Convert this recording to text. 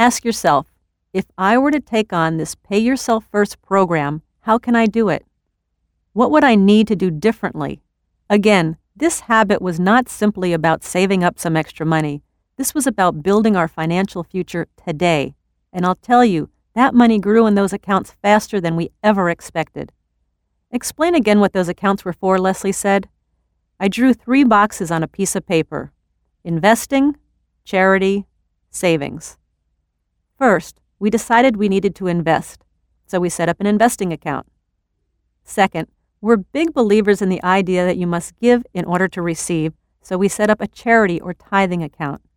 Ask yourself, if I were to take on this Pay Yourself First program, how can I do it? What would I need to do differently? Again, this habit was not simply about saving up some extra money. This was about building our financial future today. And I'll tell you, that money grew in those accounts faster than we ever expected. Explain again what those accounts were for, Leslie said. I drew 3 boxes on a piece of paper: investing, charity, savings. First, we decided we needed to invest, so we set up an investing account. Second, we're big believers in the idea that you must give in order to receive, so we set up a charity or tithing account.